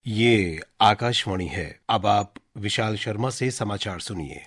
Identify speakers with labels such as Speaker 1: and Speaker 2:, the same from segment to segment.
Speaker 1: ये आकाशवाणी है। अब आप विशाल शर्मा से समाचार सुनिए।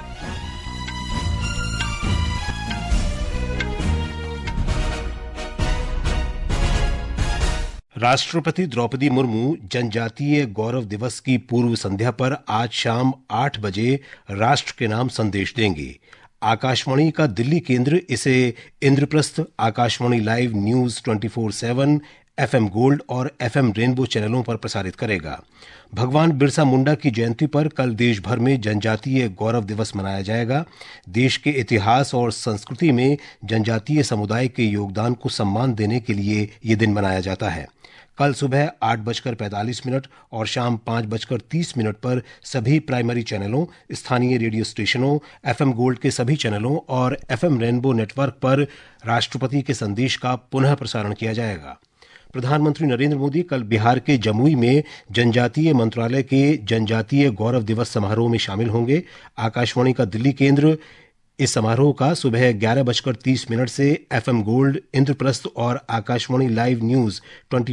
Speaker 1: राष्ट्रपति द्रौपदी मुर्मू जनजातीय गौरव दिवस की पूर्व संध्या पर आज शाम 8 बजे राष्ट्र के नाम संदेश देंगी। आकाशवाणी का दिल्ली केंद्र इसे Indraprastha, Akashvani live news 24/7, FM gold और FM रेनबो चैनलों पर प्रसारित करेगा। भगवान बिरसा मुंडा की जयंती पर कल देश भर में जनजातीय गौरव दिवस मनाया जाएगा। देश के इतिहास और संस्कृति में जनजातीय समुदाय के योगदान को सम्मान देने के लिए ये दिन मनाया जाता है। कल सुबह 8:45 और शाम 5:30 पर सभी प्राइमरी चैनलों, स्थानीय रेडियो स्टेशनों, FM गोल्ड के सभी चैनलों और FM रेनबो नेटवर्क पर राष्ट्रपति के संदेश का पुनः प्रसारण किया जाएगा। प्रधानमंत्री नरेंद्र मोदी कल बिहार के जमुई में जनजातीय मंत्रालय के जनजातीय गौरव दिवस समारोह में शामिल होंगे। आकाशवाणी का दिल्ली केंद्र इस समारोह का सुबह 11:30 से FM गोल्ड, इंद्रप्रस्थ और आकाशवाणी लाइव न्यूज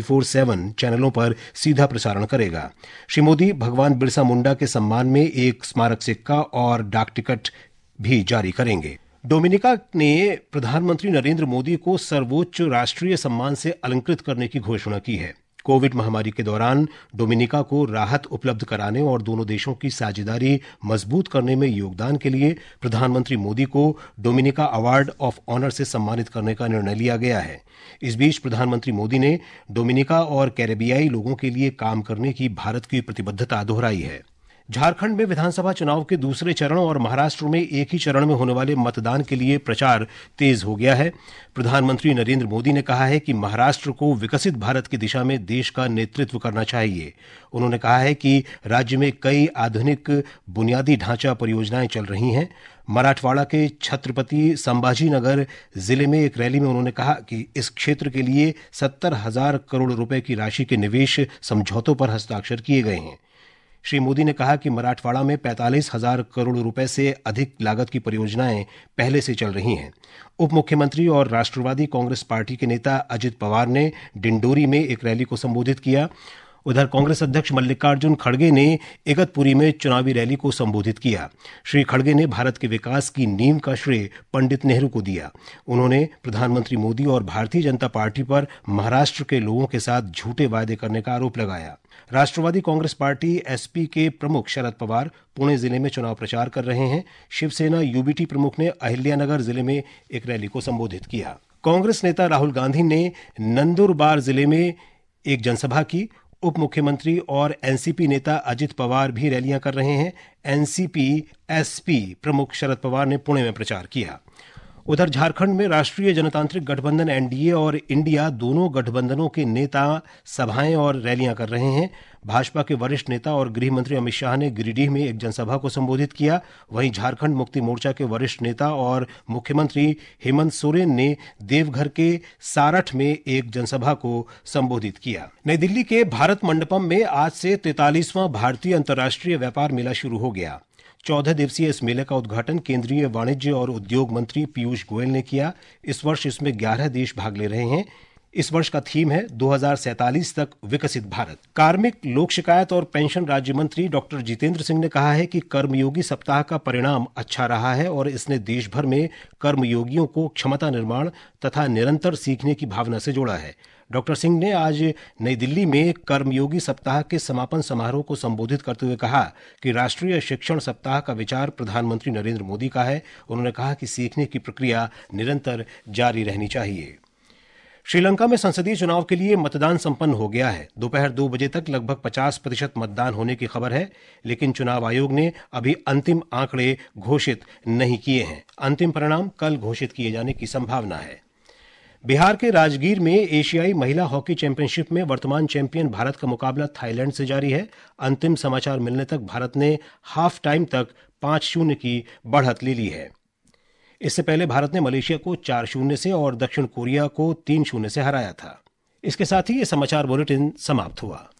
Speaker 1: 24/7 चैनलों पर सीधा प्रसारण करेगा। श्री मोदी भगवान बिरसा मुंडा के सम्मान में एक स्मारक सिक्का और डाक टिकट भी जारी करेंगे। डोमिनिका ने प्रधानमंत्री नरेंद्र मोदी को सर्वोच्च राष्ट्रीय सम्मान से अलंकृत करने की घोषणा की है। कोविड महामारी के दौरान डोमिनिका को राहत उपलब्ध कराने और दोनों देशों की साझेदारी मजबूत करने में योगदान के लिए प्रधानमंत्री मोदी को डोमिनिका अवार्ड ऑफ ऑनर से सम्मानित करने का निर्णय लिया गया है। इस बीच प्रधानमंत्री मोदी ने डोमिनिका और कैरेबियाई लोगों के लिए काम करने की भारत की प्रतिबद्धता दोहराई है। झारखंड में विधानसभा चुनाव के दूसरे चरण और महाराष्ट्र में एक ही चरण में होने वाले मतदान के लिए प्रचार तेज हो गया है। प्रधानमंत्री नरेंद्र मोदी ने कहा है कि महाराष्ट्र को विकसित भारत की दिशा में देश का नेतृत्व करना चाहिए। उन्होंने कहा है कि राज्य में कई आधुनिक बुनियादी ढांचा परियोजनाएं चल रही हैं। मराठवाड़ा के छत्रपति संभाजीनगर जिले में एक रैली में उन्होंने कहा कि इस क्षेत्र के लिए 70,000 करोड़ रुपए की राशि के निवेश समझौतों पर हस्ताक्षर किए गए हैं। श्री मोदी ने कहा कि मराठवाड़ा में 45,000 करोड़ रुपए से अधिक लागत की परियोजनाएं पहले से चल रही हैं। उप मुख्यमंत्री और राष्ट्रवादी कांग्रेस पार्टी के नेता अजित पवार ने डिंडोरी में एक रैली को संबोधित किया। उधर कांग्रेस अध्यक्ष मल्लिकार्जुन खड़गे ने इगतपुरी में चुनावी रैली को संबोधित किया। श्री खड़गे ने भारत के विकास की नींव का श्रेय पंडित नेहरू को दिया। उन्होंने प्रधानमंत्री मोदी और भारतीय जनता पार्टी पर महाराष्ट्र के लोगों के साथ झूठे वायदे करने का आरोप लगाया। राष्ट्रवादी कांग्रेस पार्टी एसपी के प्रमुख शरद पवार पुणे जिले में चुनाव प्रचार कर रहे हैं। शिवसेना यूबीटी प्रमुख ने अहिल्यानगर जिले में एक रैली को संबोधित किया। कांग्रेस नेता राहुल गांधी ने नंदुरबार जिले में एक जनसभा की। उप मुख्यमंत्री और एनसीपी नेता अजित पवार भी रैलियां कर रहे हैं। एनसीपी एसपी प्रमुख शरद पवार ने पुणे में प्रचार किया। उधर झारखंड में राष्ट्रीय जनतांत्रिक गठबंधन एनडीए और इंडिया दोनों गठबंधनों के नेता सभाएं और रैलियां कर रहे हैं। भाजपा के वरिष्ठ नेता और गृह मंत्री अमित शाह ने गिरिडीह में एक जनसभा को संबोधित किया। वहीं झारखंड मुक्ति मोर्चा के वरिष्ठ नेता और मुख्यमंत्री हेमंत सोरेन ने देवघर के सारठ में एक जनसभा को संबोधित किया। नई दिल्ली के भारत मंडपम में आज से 43वां भारतीय अंतर्राष्ट्रीय व्यापार मेला शुरू हो गया। 14 दिवसीय इस मेले का उद्घाटन केंद्रीय वाणिज्य और उद्योग मंत्री पीयूष गोयल ने किया। इस वर्ष इसमें 11 देश भाग ले रहे हैं। इस वर्ष का थीम है 2047 तक विकसित भारत। कार्मिक, लोक शिकायत और पेंशन राज्य मंत्री डॉक्टर जितेंद्र सिंह ने कहा है कि कर्मयोगी सप्ताह का परिणाम अच्छा रहा है और इसने देश भर में कर्मयोगियों को क्षमता निर्माण तथा निरंतर सीखने की भावना से जोड़ा है। डॉक्टर सिंह ने आज नई दिल्ली में कर्मयोगी सप्ताह के समापन समारोह को संबोधित करते हुए कहा कि राष्ट्रीय शिक्षण सप्ताह का विचार प्रधानमंत्री नरेंद्र मोदी का है। उन्होंने कहा कि सीखने की प्रक्रिया निरंतर जारी रहनी चाहिए। श्रीलंका में संसदीय चुनाव के लिए मतदान संपन्न हो गया है। दोपहर 2 बजे तक लगभग 50% मतदान होने की खबर है, लेकिन चुनाव आयोग ने अभी अंतिम आंकड़े घोषित नहीं किए हैं। अंतिम परिणाम कल घोषित किए जाने की संभावना है। बिहार के राजगीर में एशियाई महिला हॉकी चैंपियनशिप में वर्तमान चैंपियन भारत का मुकाबला थाईलैंड से जारी है। अंतिम समाचार मिलने तक भारत ने हाफ टाइम तक 5-0 की बढ़त ले ली है। इससे पहले भारत ने मलेशिया को 4-0 से और दक्षिण कोरिया को 3-0 से हराया था। इसके साथ ही ये समाचार बुलेटिन समाप्त हुआ।